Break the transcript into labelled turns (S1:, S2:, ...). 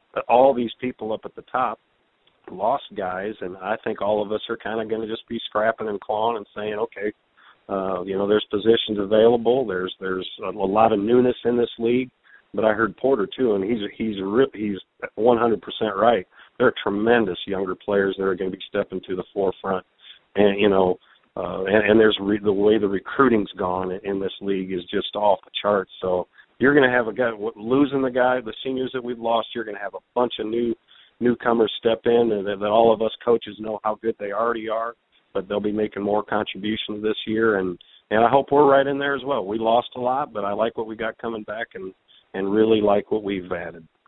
S1: all these people up at the top lost guys, and I think all of us are kind of going to just be scrapping and clawing and saying, okay, there's positions available. There's a lot of newness in this league. But I heard Porter too, and he's 100% right. There are tremendous younger players that are going to be stepping to the forefront, and and there's the way the recruiting's gone in this league is just off the charts. So you're going to have a guy losing the seniors that we've lost. You're going to have a bunch of newcomers step in, and that all of us coaches know how good they already are, but they'll be making more contributions this year, and I hope we're right in there as well. We lost a lot, but I like what we got coming back, and really like what we've added.